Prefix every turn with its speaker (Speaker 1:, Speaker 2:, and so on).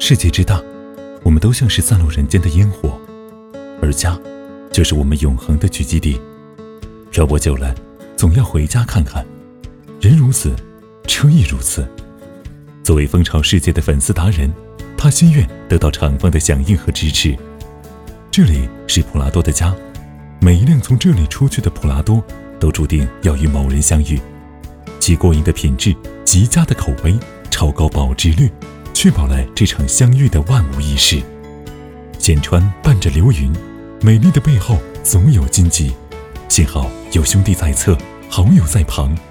Speaker 1: 世界之大，我们都像是散落人间的烟火，而家就是我们永恒的聚集地。漂泊久了，总要回家看看。人如此，车亦如此。作为蜂巢世界的粉丝达人，他心愿得到厂方的响应和支持。这里是普拉多的家，每一辆从这里出去的普拉多都注定要与某人相遇。其过硬的品质、极佳的口碑、超高保值率，确保了这场相遇的万无一失。险川伴着流云，美丽的背后总有荆棘。幸好有兄弟在侧，好友在旁，